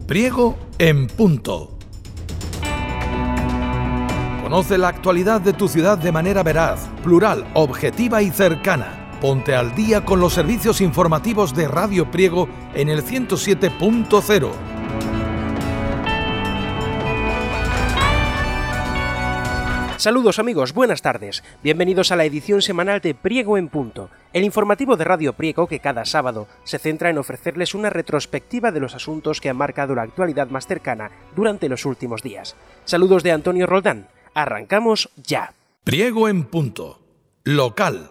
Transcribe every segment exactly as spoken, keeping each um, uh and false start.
Priego en punto. Conoce la actualidad de tu ciudad de manera veraz, plural, objetiva y cercana. Ponte al día con los servicios informativos de Radio Priego en el ciento siete punto cero. Saludos amigos, buenas tardes. Bienvenidos a la edición semanal de Priego en Punto, el informativo de Radio Priego que cada sábado se centra en ofrecerles una retrospectiva de los asuntos que han marcado la actualidad más cercana durante los últimos días. Saludos de Antonio Roldán. Arrancamos ya. Priego en Punto. Local.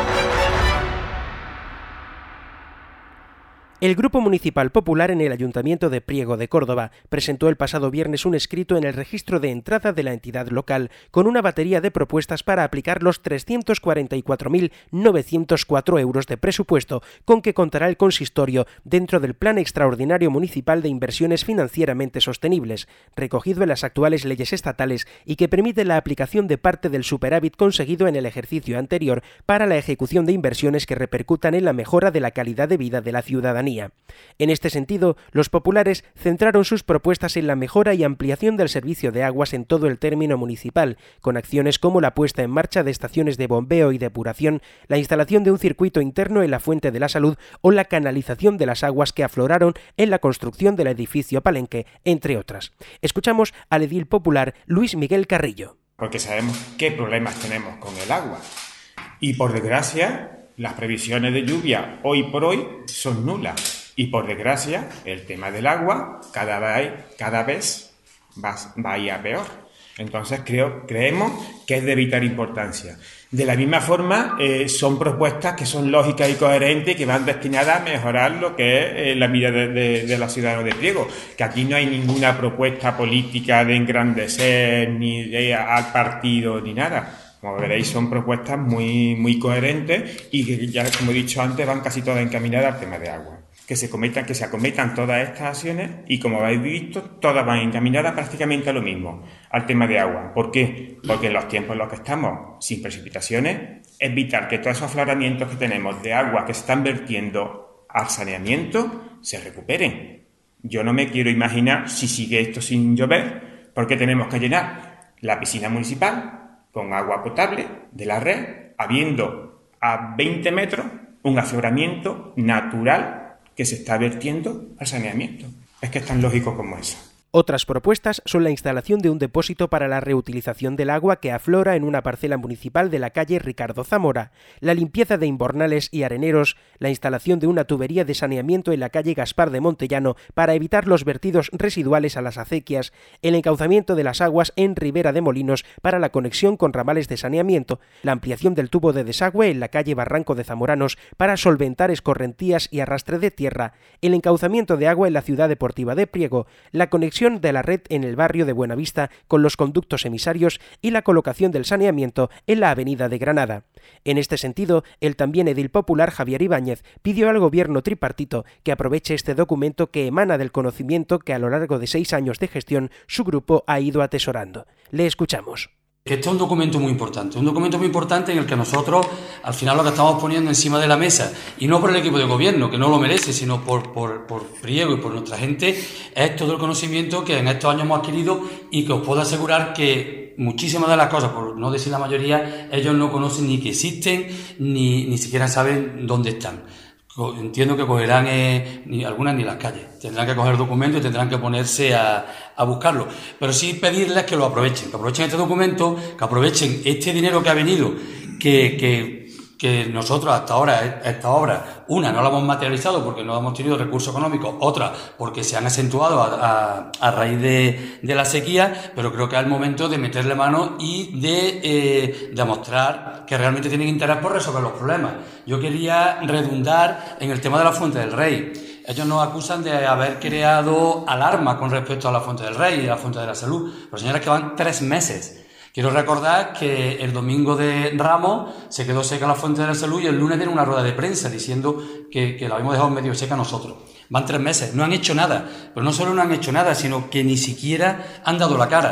El Grupo Municipal Popular en el Ayuntamiento de Priego de Córdoba presentó el pasado viernes un escrito en el registro de entrada de la entidad local con una batería de propuestas para aplicar los trescientos cuarenta y cuatro mil novecientos cuatro euros de presupuesto con que contará el consistorio dentro del Plan Extraordinario Municipal de Inversiones Financieramente Sostenibles, recogido en las actuales leyes estatales y que permite la aplicación de parte del superávit conseguido en el ejercicio anterior para la ejecución de inversiones que repercutan en la mejora de la calidad de vida de la ciudadanía. En este sentido, los populares centraron sus propuestas en la mejora y ampliación del servicio de aguas en todo el término municipal, con acciones como la puesta en marcha de estaciones de bombeo y depuración, la instalación de un circuito interno en la Fuente de la Salud o la canalización de las aguas que afloraron en la construcción del edificio Palenque, entre otras. Escuchamos al edil popular Luis Miguel Carrillo. Porque sabemos qué problemas tenemos con el agua y, por desgracia, las previsiones de lluvia hoy por hoy son nulas y, por desgracia, el tema del agua cada vez, cada vez va, va a ir a peor. Entonces creo, creemos que es de vital importancia. De la misma forma, eh, son propuestas que son lógicas y coherentes y que van destinadas a mejorar lo que es eh, la vida de, de, de los ciudadanos de Priego. Que aquí no hay ninguna propuesta política de engrandecer ni de, al partido ni nada. Como veréis, son propuestas muy, muy coherentes y que ya, como he dicho antes, van casi todas encaminadas al tema de agua. Que se cometan, que se acometan todas estas acciones y, como habéis visto, todas van encaminadas prácticamente a lo mismo, al tema de agua. ¿Por qué? Porque en los tiempos en los que estamos, sin precipitaciones, es vital que todos esos afloramientos que tenemos de agua que se están vertiendo al saneamiento se recuperen. Yo no me quiero imaginar si sigue esto sin llover, porque tenemos que llenar la piscina municipal con agua potable de la red, habiendo a veinte metros un afloramiento natural que se está vertiendo al saneamiento. Es que es tan lógico como eso. Otras propuestas son la instalación de un depósito para la reutilización del agua que aflora en una parcela municipal de la calle Ricardo Zamora, la limpieza de invernales y areneros, la instalación de una tubería de saneamiento en la calle Gaspar de Montellano para evitar los vertidos residuales a las acequias, el encauzamiento de las aguas en Ribera de Molinos para la conexión con ramales de saneamiento, la ampliación del tubo de desagüe en la calle Barranco de Zamoranos para solventar escorrentías y arrastre de tierra, el encauzamiento de agua en la ciudad deportiva de Priego, la conexión de la red en el barrio de Buenavista con los conductos emisarios y la colocación del saneamiento en la avenida de Granada. En este sentido, el también edil popular Javier Ibáñez pidió al gobierno tripartito que aproveche este documento que emana del conocimiento que a lo largo de seis años de gestión su grupo ha ido atesorando. Le escuchamos. Este es un documento muy importante, un documento muy importante en el que nosotros, al final, lo que estamos poniendo encima de la mesa, y no por el equipo de gobierno, que no lo merece, sino por, por, por Priego y por nuestra gente, es todo el conocimiento que en estos años hemos adquirido y que os puedo asegurar que muchísimas de las cosas, por no decir la mayoría, ellos no conocen ni que existen, ni, ni siquiera saben dónde están. Entiendo que cogerán eh, ni algunas ni las calles, tendrán que coger documentos y tendrán que ponerse a, a buscarlo, pero sí pedirles que lo aprovechen, que aprovechen este documento, que aprovechen este dinero que ha venido, que, que, que nosotros hasta ahora, esta obra, una, no la hemos materializado porque no hemos tenido recursos económicos, otra, porque se han acentuado a, a, a raíz de, de la sequía, pero creo que es el momento de meterle mano y de eh, demostrar que realmente tienen interés por resolver los problemas. Yo quería redundar en el tema de la Fuente del Rey. Ellos nos acusan de haber creado alarma con respecto a la Fuente del Rey y a la Fuente de la Salud, pero señores, que van tres meses. Quiero recordar que el domingo de Ramos se quedó seca la Fuente de la Salud y el lunes tiene una rueda de prensa diciendo que, que la habíamos dejado medio seca nosotros. Van tres meses, no han hecho nada, pero no solo no han hecho nada, sino que ni siquiera han dado la cara.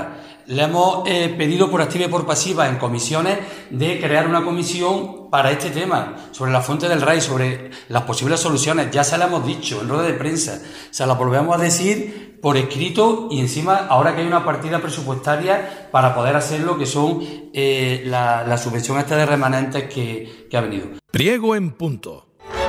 le hemos eh, pedido por activa y por pasiva en comisiones de crear una comisión para este tema, sobre la fuente del R A I, sobre las posibles soluciones. Ya se la hemos dicho en rueda de prensa, se la volvemos a decir por escrito y encima ahora que hay una partida presupuestaria para poder hacer lo que son eh, la, la subvención esta de remanentes que, que ha venido. Priego en punto.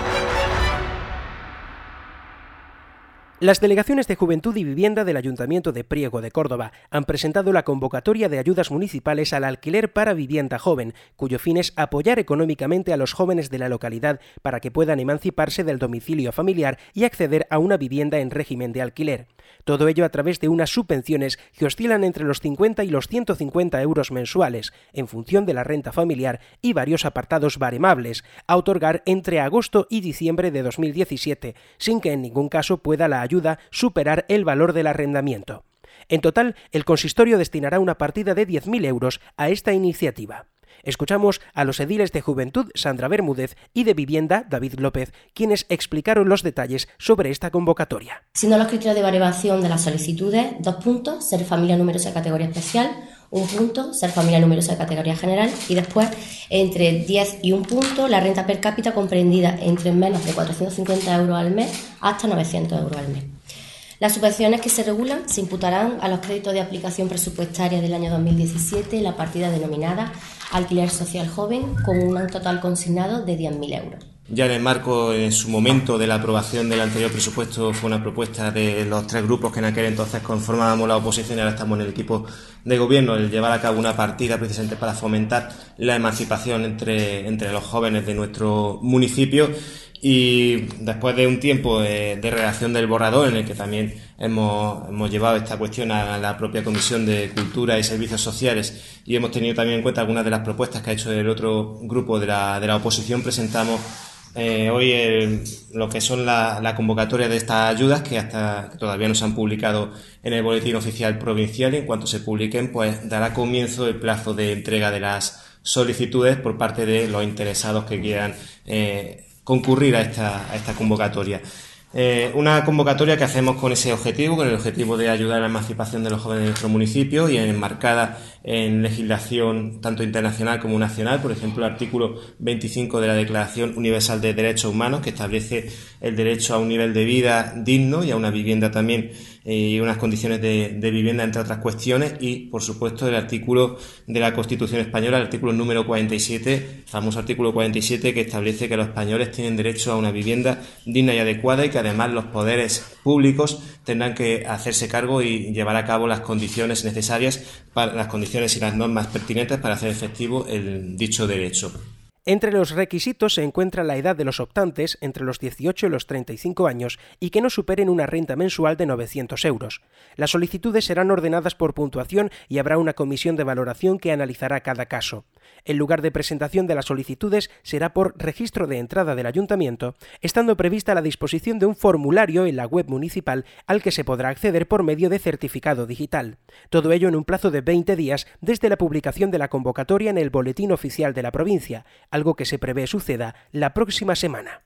Las delegaciones de Juventud y Vivienda del Ayuntamiento de Priego de Córdoba han presentado la convocatoria de ayudas municipales al alquiler para vivienda joven, cuyo fin es apoyar económicamente a los jóvenes de la localidad para que puedan emanciparse del domicilio familiar y acceder a una vivienda en régimen de alquiler. Todo ello a través de unas subvenciones que oscilan entre los cincuenta y los ciento cincuenta euros mensuales, en función de la renta familiar, y varios apartados baremables, a otorgar entre agosto y diciembre de dos mil diecisiete, sin que en ningún caso pueda la ayuda superar el valor del arrendamiento. En total, el consistorio destinará una partida de diez mil euros a esta iniciativa. Escuchamos a los ediles de Juventud, Sandra Bermúdez, y de Vivienda, David López, quienes explicaron los detalles sobre esta convocatoria. Siendo los criterios de baremación de las solicitudes, dos puntos, ser familia numerosa de categoría especial, un punto, ser familia numerosa de categoría general, y después, entre diez y un punto, la renta per cápita comprendida entre menos de cuatrocientos cincuenta euros al mes hasta novecientos euros al mes. Las subvenciones que se regulan se imputarán a los créditos de aplicación presupuestaria del año dos mil diecisiete en la partida denominada Alquiler Social Joven, con un total consignado de diez mil euros. Ya en el marco, en su momento de la aprobación del anterior presupuesto, fue una propuesta de los tres grupos que en aquel entonces conformábamos la oposición y ahora estamos en el equipo de gobierno, el llevar a cabo una partida precisamente para fomentar la emancipación entre, entre los jóvenes de nuestro municipio. Y después de un tiempo de, de redacción del borrador, en el que también hemos, hemos llevado esta cuestión a la propia Comisión de Cultura y Servicios Sociales y hemos tenido también en cuenta algunas de las propuestas que ha hecho el otro grupo de la, de la oposición, presentamos eh, hoy el, lo que son la, la convocatoria de estas ayudas, que hasta que todavía no se han publicado en el Boletín Oficial Provincial, y en cuanto se publiquen pues dará comienzo el plazo de entrega de las solicitudes por parte de los interesados que quieran eh, concurrir a esta, a esta convocatoria. Eh, una convocatoria que hacemos con ese objetivo, con el objetivo de ayudar a la emancipación de los jóvenes de nuestro municipio y enmarcada en legislación tanto internacional como nacional, por ejemplo el artículo veinticinco de la Declaración Universal de Derechos Humanos, que establece el derecho a un nivel de vida digno y a una vivienda también y eh, unas condiciones de, de vivienda, entre otras cuestiones, y por supuesto el artículo de la Constitución Española, el artículo número cuarenta y siete, el famoso artículo cuarenta y siete, que establece que los españoles tienen derecho a una vivienda digna y adecuada y que además los poderes públicos tendrán que hacerse cargo y llevar a cabo las condiciones necesarias, para las condiciones y las normas pertinentes para hacer efectivo el dicho derecho. Entre los requisitos se encuentra la edad de los optantes entre los dieciocho y los treinta y cinco años y que no superen una renta mensual de novecientos euros. Las solicitudes serán ordenadas por puntuación y habrá una comisión de valoración que analizará cada caso. El lugar de presentación de las solicitudes será por registro de entrada del ayuntamiento, estando prevista la disposición de un formulario en la web municipal al que se podrá acceder por medio de certificado digital. Todo ello en un plazo de veinte días desde la publicación de la convocatoria en el Boletín Oficial de la provincia, algo que se prevé suceda la próxima semana.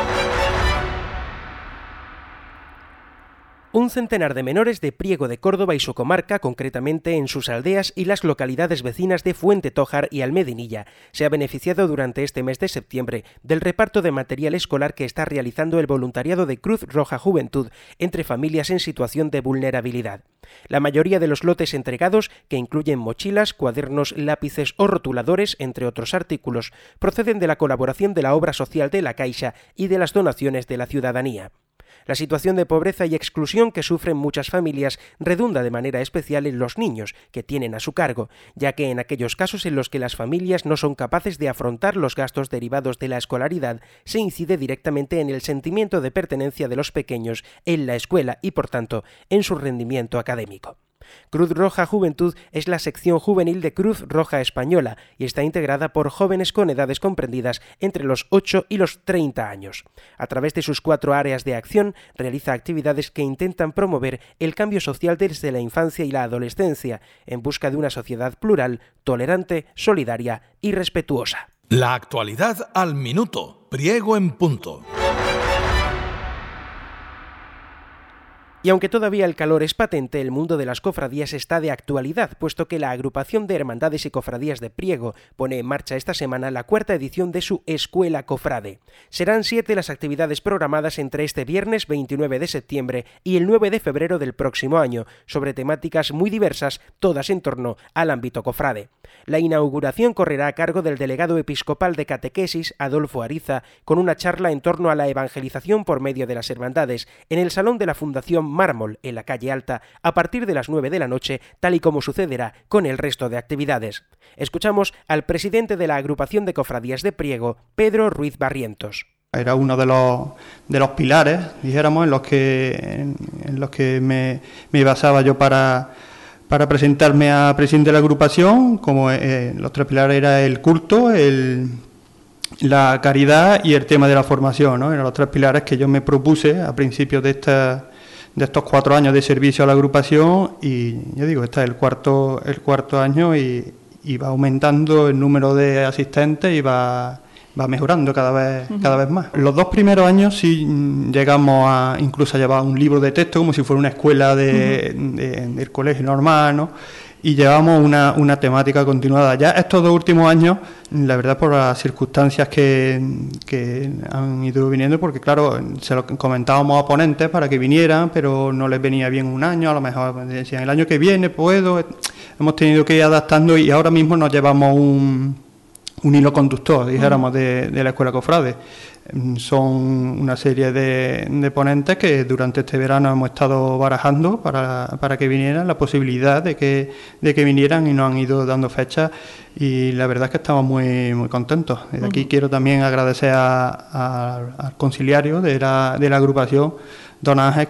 Un centenar de menores de Priego de Córdoba y su comarca, concretamente en sus aldeas y las localidades vecinas de Fuente Tójar y Almedinilla, se ha beneficiado durante este mes de septiembre del reparto de material escolar que está realizando el voluntariado de Cruz Roja Juventud entre familias en situación de vulnerabilidad. La mayoría de los lotes entregados, que incluyen mochilas, cuadernos, lápices o rotuladores, entre otros artículos, proceden de la colaboración de la obra social de la Caixa y de las donaciones de la ciudadanía. La situación de pobreza y exclusión que sufren muchas familias redunda de manera especial en los niños que tienen a su cargo, ya que en aquellos casos en los que las familias no son capaces de afrontar los gastos derivados de la escolaridad, se incide directamente en el sentimiento de pertenencia de los pequeños en la escuela y, por tanto, en su rendimiento académico. Cruz Roja Juventud es la sección juvenil de Cruz Roja Española y está integrada por jóvenes con edades comprendidas entre los ocho y los treinta años. A través de sus cuatro áreas de acción, realiza actividades que intentan promover el cambio social desde la infancia y la adolescencia, en busca de una sociedad plural, tolerante, solidaria y respetuosa. La actualidad al minuto. Priego en punto. Y aunque todavía el calor es patente, el mundo de las cofradías está de actualidad, puesto que la agrupación de hermandades y cofradías de Priego pone en marcha esta semana la cuarta edición de su Escuela Cofrade. Serán siete las actividades programadas entre este viernes veintinueve de septiembre y el nueve de febrero del próximo año, sobre temáticas muy diversas, todas en torno al ámbito cofrade. La inauguración correrá a cargo del delegado episcopal de catequesis, Adolfo Ariza, con una charla en torno a la evangelización por medio de las hermandades, en el Salón de la Fundación Mármol, en la calle Alta, a partir de las nueve de la noche, tal y como sucederá con el resto de actividades. Escuchamos al presidente de la agrupación de cofradías de Priego, Pedro Ruiz Barrientos. Era uno de los, de los pilares, dijéramos, en los que, en, en los que me, me basaba yo para, para presentarme a presidente de la agrupación. Como eh, los tres pilares era el culto, el, la caridad y el tema de la formación, ¿no? Eran los tres pilares que yo me propuse a principios de esta de estos cuatro años de servicio a la agrupación, y ya digo, este es el cuarto el cuarto año y, y va aumentando el número de asistentes y va va mejorando cada vez uh-huh. cada vez más. Los dos primeros años sí llegamos a incluso a llevar un libro de texto como si fuera una escuela de, uh-huh. de, de, del colegio normal, ¿no? Y llevamos una, una temática continuada. Ya estos dos últimos años, la verdad, por las circunstancias que, que han ido viniendo, porque claro, se lo comentábamos a ponentes para que vinieran, pero no les venía bien un año, a lo mejor decían el año que viene puedo. Hemos tenido que ir adaptando y ahora mismo nos llevamos un, un hilo conductor, dijéramos, de, de la Escuela Cofrade. Son una serie de, de ponentes que durante este verano hemos estado barajando para, para que vinieran, la posibilidad de que, de que vinieran, y nos han ido dando fechas, y la verdad es que estamos muy, muy contentos. Desde aquí uh-huh. quiero también agradecer a, a, al conciliario de la, de la agrupación, don Ángel,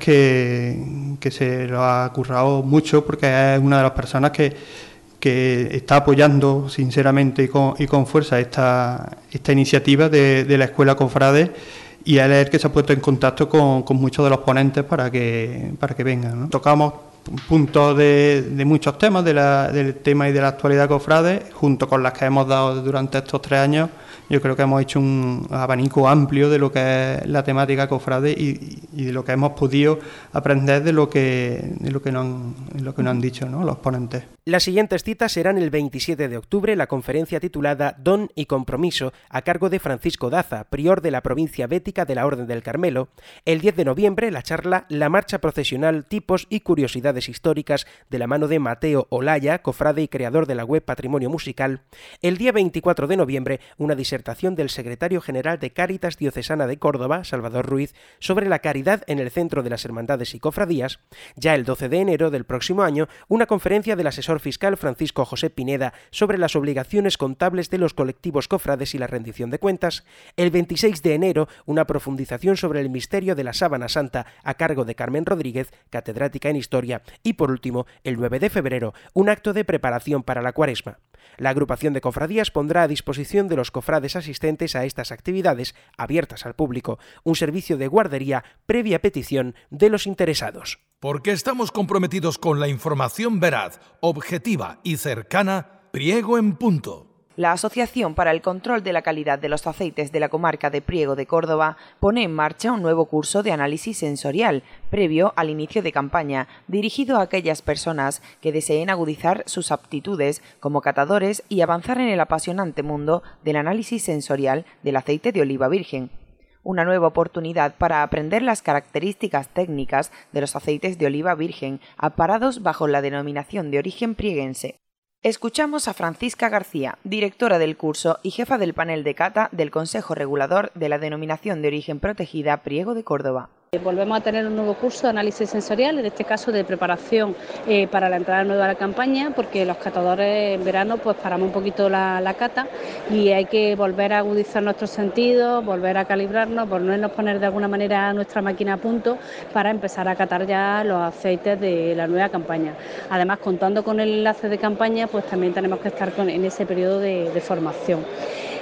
que, que se lo ha currado mucho, porque es una de las personas que que está apoyando sinceramente y con, y con fuerza esta, esta iniciativa de, de la Escuela Cofrade, y él es el que se ha puesto en contacto con, con muchos de los ponentes para que, para que vengan, ¿no? Tocamos puntos de, de muchos temas de la, del tema y de la actualidad cofrade, junto con las que hemos dado durante estos tres años. Yo creo que hemos hecho un abanico amplio de lo que es la temática cofrade y, y de lo que hemos podido aprender de lo que, de lo que, nos, han, de lo que nos han dicho, ¿no?, los ponentes. Las siguientes citas serán el veintisiete de octubre, la conferencia titulada Don y Compromiso, a cargo de Francisco Daza, prior de la provincia bética de la Orden del Carmelo. El diez de noviembre, la charla La marcha procesional, tipos y curiosidades históricas, de la mano de Mateo Olaya, cofrade y creador de la web Patrimonio Musical. El día veinticuatro de noviembre, una disertación del secretario general de Cáritas Diocesana de Córdoba, Salvador Ruiz, sobre la caridad en el centro de las hermandades y cofradías. Ya el doce de enero del próximo año, una conferencia del asesor fiscal Francisco José Pineda sobre las obligaciones contables de los colectivos cofrades y la rendición de cuentas. El veintiséis de enero, una profundización sobre el misterio de la Sábana Santa a cargo de Carmen Rodríguez, catedrática en Historia. Y por último, el nueve de febrero, un acto de preparación para la Cuaresma. La agrupación de cofradías pondrá a disposición de los cofrades asistentes a estas actividades, abiertas al público, un servicio de guardería previa petición de los interesados. Porque estamos comprometidos con la información veraz, objetiva y cercana, Priego en Punto. La Asociación para el Control de la Calidad de los Aceites de la Comarca de Priego de Córdoba pone en marcha un nuevo curso de análisis sensorial, previo al inicio de campaña, dirigido a aquellas personas que deseen agudizar sus aptitudes como catadores y avanzar en el apasionante mundo del análisis sensorial del aceite de oliva virgen. Una nueva oportunidad para aprender las características técnicas de los aceites de oliva virgen amparados bajo la denominación de origen prieguense. Escuchamos a Francisca García, directora del curso y jefa del panel de cata del Consejo Regulador de la Denominación de Origen Protegida Priego de Córdoba. Volvemos a tener un nuevo curso de análisis sensorial, en este caso de preparación eh, para la entrada nueva a la campaña, porque los catadores en verano pues paramos un poquito la, la cata y hay que volver a agudizar nuestros sentidos, volver a calibrarnos, volvernos a poner de alguna manera nuestra máquina a punto para empezar a catar ya los aceites de la nueva campaña. Además, contando con el enlace de campaña, pues también tenemos que estar con, en ese periodo de, de formación.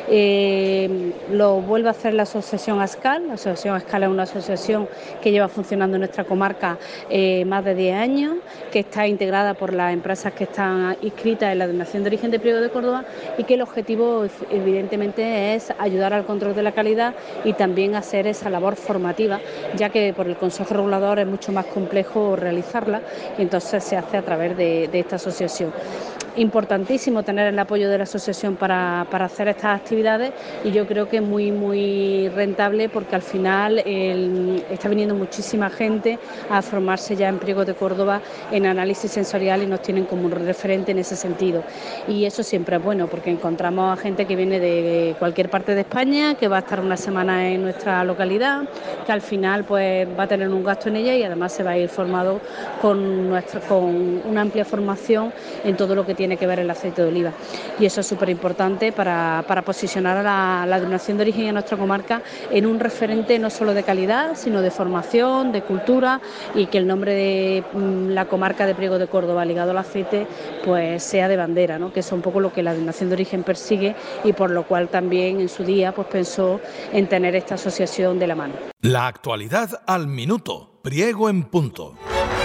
Eh, lo vuelve a hacer la asociación ASCAL. La asociación ASCAL es una asociación que lleva funcionando en nuestra comarca eh, más de diez años, que está integrada por las empresas que están inscritas en la Denominación de Origen de Priego de Córdoba y que el objetivo evidentemente es ayudar al control de la calidad y también hacer esa labor formativa, ya que por el Consejo Regulador es mucho más complejo realizarla y entonces se hace a través de, de esta asociación. Importantísimo tener el apoyo de la asociación para, para hacer estas actividades y yo creo que es muy muy rentable porque al final el, está viniendo muchísima gente a formarse ya en Priego de Córdoba en análisis sensorial y nos tienen como un referente en ese sentido, y eso siempre es bueno porque encontramos a gente que viene de cualquier parte de España, que va a estar una semana en nuestra localidad, que al final pues va a tener un gasto en ella y además se va a ir formado con, nuestra, con una amplia formación en todo lo que tiene que ver el aceite de oliva, y eso es súper importante para, para posicionar a la, la denominación de origen en nuestra comarca en un referente no solo de calidad, sino de formación, de cultura, y que el nombre de mm, la comarca de Priego de Córdoba ligado al aceite pues sea de bandera, ¿no? Que es un poco lo que la denominación de origen persigue y por lo cual también en su día pues pensó en tener esta asociación de la mano. La actualidad al minuto. Priego en punto.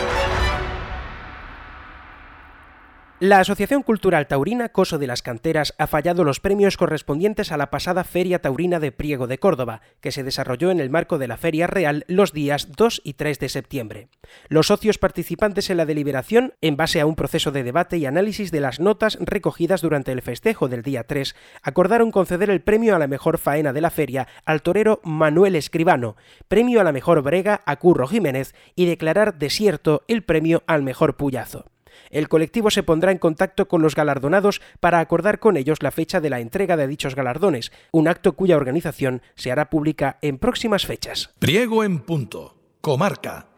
La Asociación Cultural Taurina Coso de las Canteras ha fallado los premios correspondientes a la pasada Feria Taurina de Priego de Córdoba, que se desarrolló en el marco de la Feria Real los días dos y tres de septiembre. Los socios participantes en la deliberación, en base a un proceso de debate y análisis de las notas recogidas durante el festejo del día tres, acordaron conceder el premio a la mejor faena de la feria al torero Manuel Escribano, premio a la mejor brega a Curro Jiménez y declarar desierto el premio al mejor puyazo. El colectivo se pondrá en contacto con los galardonados para acordar con ellos la fecha de la entrega de dichos galardones, un acto cuya organización se hará pública en próximas fechas. Priego en punto. Comarca.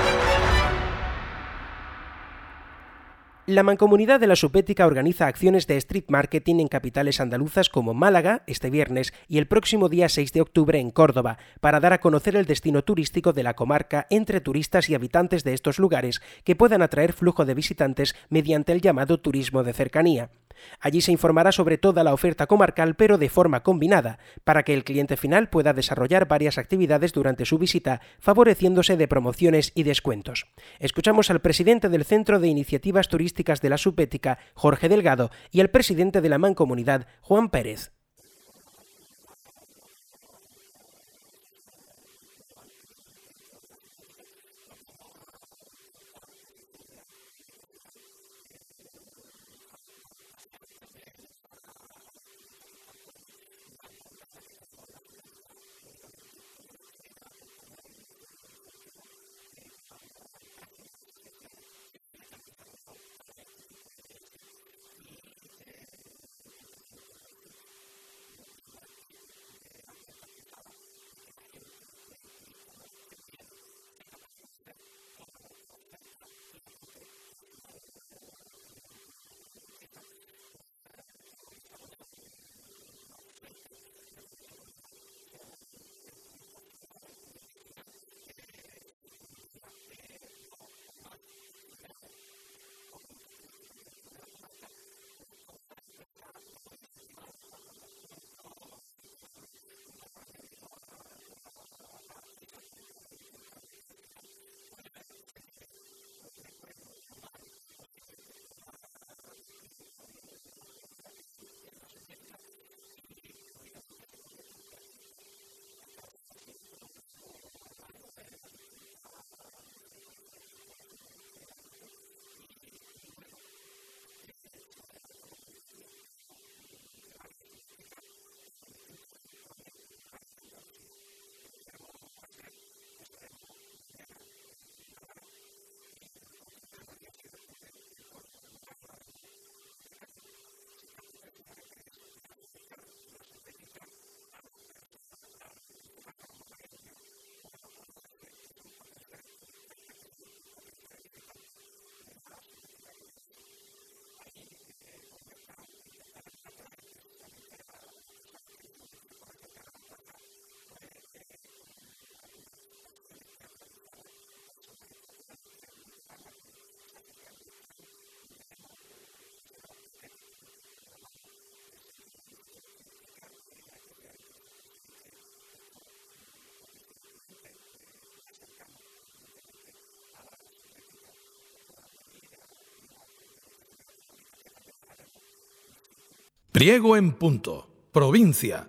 La Mancomunidad de la Supética organiza acciones de street marketing en capitales andaluzas como Málaga este viernes y el próximo día seis de octubre en Córdoba, para dar a conocer el destino turístico de la comarca entre turistas y habitantes de estos lugares que puedan atraer flujo de visitantes mediante el llamado turismo de cercanía. Allí se informará sobre toda la oferta comarcal, pero de forma combinada, para que el cliente final pueda desarrollar varias actividades durante su visita, favoreciéndose de promociones y descuentos. Escuchamos al presidente del Centro de Iniciativas Turísticas de la Supética, Jorge Delgado, y al presidente de la Mancomunidad, Juan Pérez. Priego en Punto, provincia.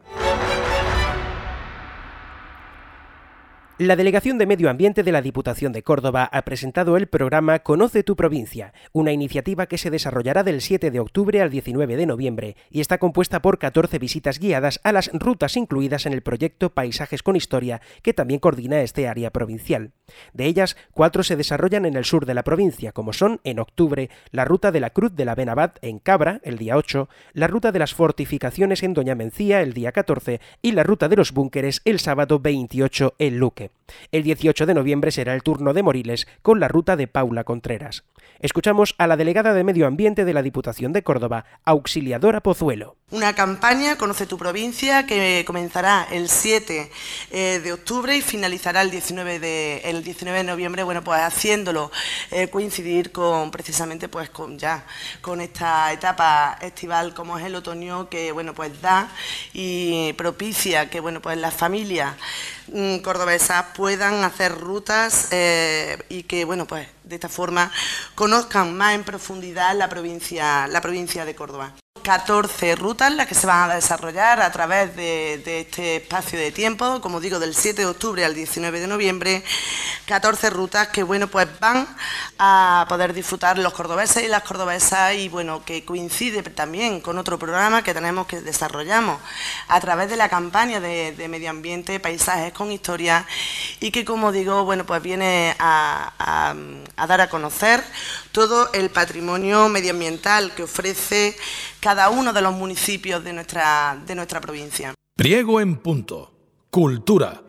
La Delegación de Medio Ambiente de la Diputación de Córdoba ha presentado el programa Conoce tu provincia, una iniciativa que se desarrollará del siete de octubre al diecinueve de noviembre y está compuesta por catorce visitas guiadas a las rutas incluidas en el proyecto Paisajes con Historia, que también coordina este área provincial. De ellas, cuatro se desarrollan en el sur de la provincia, como son, en octubre, la ruta de la Cruz de la Benabat en Cabra, el día ocho, la ruta de las fortificaciones en Doña Mencía, el día catorce, y la ruta de los búnkeres el sábado veintiocho en Luque. El dieciocho de noviembre será el turno de Moriles con la ruta de Paula Contreras. Escuchamos a la delegada de Medio Ambiente de la Diputación de Córdoba, Auxiliadora Pozuelo. Una campaña, Conoce tu provincia, que comenzará el siete de octubre y finalizará el diecinueve de, el diecinueve de noviembre, bueno, pues haciéndolo eh, coincidir con, precisamente, pues con ya, con esta etapa estival como es el otoño, que, bueno, pues da y propicia que, bueno, pues las familias mmm, cordobesas puedan hacer rutas eh, y que, bueno, pues de esta forma conozcan más en profundidad la provincia, la provincia de Córdoba. catorce rutas las que se van a desarrollar a través de, de este espacio de tiempo, como digo, del siete de octubre al diecinueve de noviembre, catorce rutas que, bueno, pues van a poder disfrutar los cordobeses y las cordobesas y, bueno, que coincide también con otro programa que tenemos, que desarrollamos a través de la campaña de, de medio ambiente, Paisajes con Historia, y que, como digo, bueno, pues viene a, a, a dar a conocer todo el patrimonio medioambiental que ofrece cada uno de los municipios de nuestra, de nuestra provincia. Priego en Punto, cultura.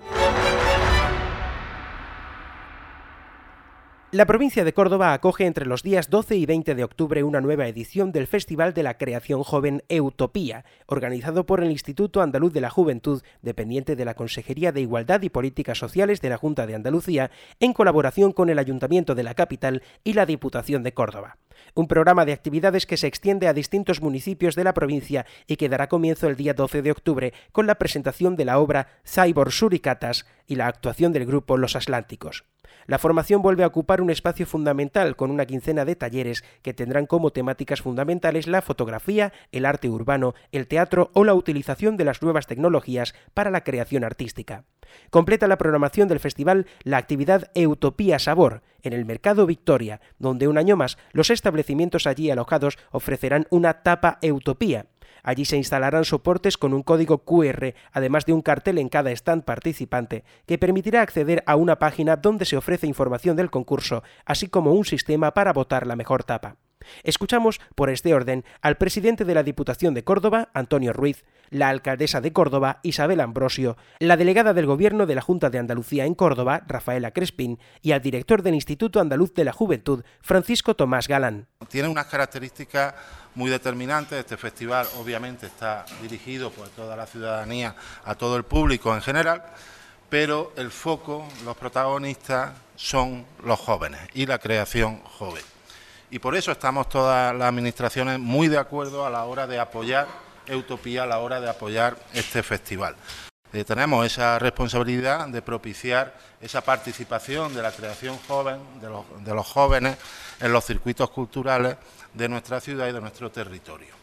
La provincia de Córdoba acoge entre los días doce y veinte de octubre una nueva edición del Festival de la Creación Joven Eutopía, organizado por el Instituto Andaluz de la Juventud, dependiente de la Consejería de Igualdad y Políticas Sociales de la Junta de Andalucía, en colaboración con el Ayuntamiento de la capital y la Diputación de Córdoba. Un programa de actividades que se extiende a distintos municipios de la provincia y que dará comienzo el día doce de octubre con la presentación de la obra Cyborg Suricatas y la actuación del grupo Los Atlánticos. La formación vuelve a ocupar un espacio fundamental con una quincena de talleres que tendrán como temáticas fundamentales la fotografía, el arte urbano, el teatro o la utilización de las nuevas tecnologías para la creación artística. Completa la programación del festival la actividad Eutopía Sabor en el Mercado Victoria, donde un año más los establecimientos allí alojados ofrecerán una tapa Eutopía. Allí se instalarán soportes con un código cu erre, además de un cartel en cada stand participante, que permitirá acceder a una página donde se ofrece información del concurso, así como un sistema para votar la mejor tapa. Escuchamos, por este orden, al presidente de la Diputación de Córdoba, Antonio Ruiz, la alcaldesa de Córdoba, Isabel Ambrosio, la delegada del Gobierno de la Junta de Andalucía en Córdoba, Rafaela Crespín, y al director del Instituto Andaluz de la Juventud, Francisco Tomás Galán. Tiene unas características muy determinantes. Este festival obviamente está dirigido por toda la ciudadanía, a todo el público en general, pero el foco, los protagonistas son los jóvenes y la creación joven. Y por eso estamos todas las administraciones muy de acuerdo a la hora de apoyar Eutopía, a la hora de apoyar este festival. Eh, tenemos esa responsabilidad de propiciar esa participación de la creación joven, de los, de los jóvenes en los circuitos culturales de nuestra ciudad y de nuestro territorio.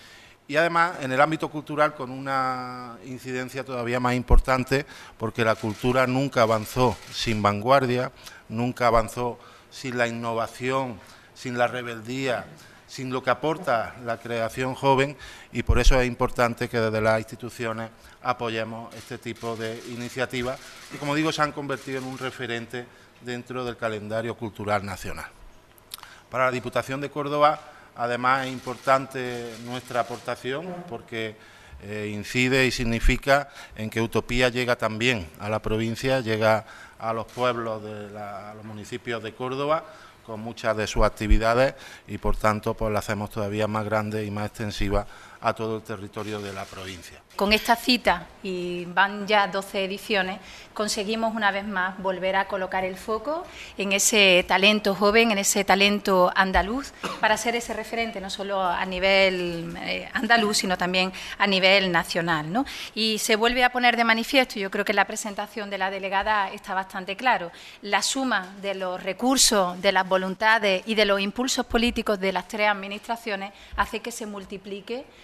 Y además en el ámbito cultural con una incidencia todavía más importante, porque la cultura nunca avanzó sin vanguardia, nunca avanzó sin la innovación, sin la rebeldía, sin lo que aporta la creación joven, y por eso es importante que desde las instituciones apoyemos este tipo de iniciativas y, como digo, se han convertido en un referente dentro del calendario cultural nacional. Para la Diputación de Córdoba, además, es importante nuestra aportación porque eh, incide y significa en que Eutopía llega también a la provincia, llega a los pueblos, de la, a los municipios de Córdoba, con muchas de sus actividades y, por tanto, pues la hacemos todavía más grande y más extensiva a todo el territorio de la provincia. Con esta cita, y van ya doce ediciones, conseguimos una vez más volver a colocar el foco en ese talento joven, en ese talento andaluz, para ser ese referente no solo a nivel eh, andaluz, sino también a nivel nacional, ¿no? Y se vuelve a poner de manifiesto, yo creo que en la presentación de la delegada está bastante claro, la suma de los recursos, de las voluntades y de los impulsos políticos de las tres administraciones hace que se multiplique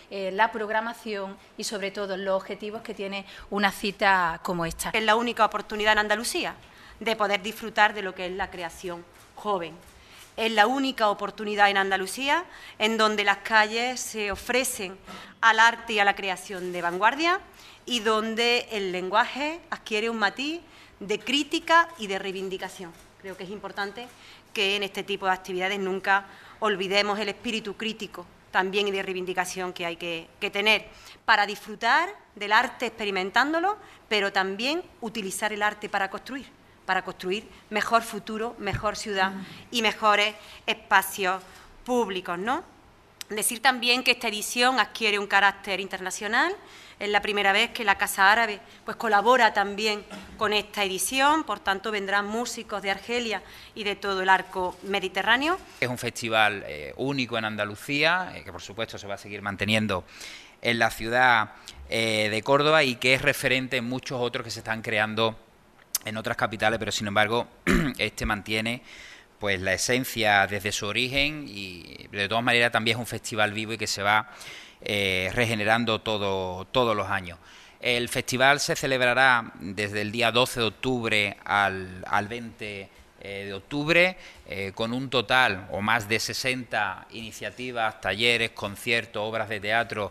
eh, la programación y sobre todo los objetivos que tiene una cita como esta. Es la única oportunidad en Andalucía de poder disfrutar de lo que es la creación joven. Es la única oportunidad en Andalucía en donde las calles se ofrecen al arte y a la creación de vanguardia y donde el lenguaje adquiere un matiz de crítica y de reivindicación. Creo que es importante que en este tipo de actividades nunca olvidemos el espíritu crítico también y de reivindicación que hay que, que tener para disfrutar del arte experimentándolo, pero también utilizar el arte para construir. para construir mejor futuro, mejor ciudad y mejores espacios públicos, ¿no? Decir también que esta edición adquiere un carácter internacional. Es la primera vez que la Casa Árabe pues, colabora también con esta edición, por tanto vendrán músicos de Argelia y de todo el arco mediterráneo. Es un festival eh, único en Andalucía, eh, que por supuesto se va a seguir manteniendo en la ciudad eh, de Córdoba y que es referente en muchos otros que se están creando en otras capitales, pero sin embargo este mantiene pues la esencia desde su origen y de todas maneras también es un festival vivo y que se va eh, regenerando todo, todos los años. El festival se celebrará desde el día doce de octubre al, al veinte de octubre eh, con un total o más de sesenta iniciativas, talleres, conciertos, obras de teatro,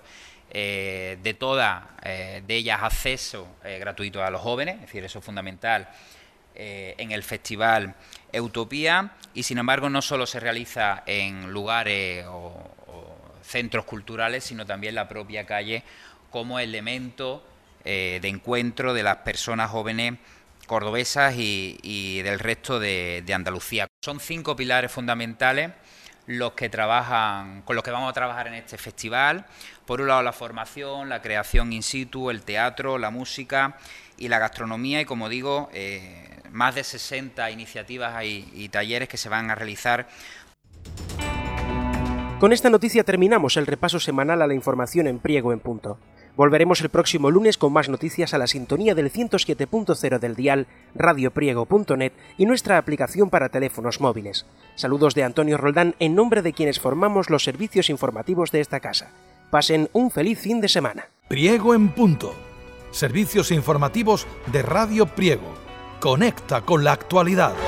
Eh, de todas eh, de ellas acceso eh, gratuito a los jóvenes, es decir, eso es fundamental eh, en el Festival Utopía y sin embargo no solo se realiza en lugares o, o centros culturales, sino también la propia calle como elemento eh, de encuentro de las personas jóvenes cordobesas y, y del resto de, de Andalucía. Son cinco pilares fundamentales los que trabajan, con los que vamos a trabajar en este festival. Por un lado la formación, la creación in situ, el teatro, la música y la gastronomía y como digo, eh, más de sesenta iniciativas y, y talleres que se van a realizar. Con esta noticia terminamos el repaso semanal a la información en Priego en Punto. Volveremos el próximo lunes con más noticias a la sintonía del ciento siete punto cero del dial, radiopriego punto net y nuestra aplicación para teléfonos móviles. Saludos de Antonio Roldán en nombre de quienes formamos los servicios informativos de esta casa. Pasen un feliz fin de semana. Priego en Punto. Servicios informativos de Radio Priego. Conecta con la actualidad.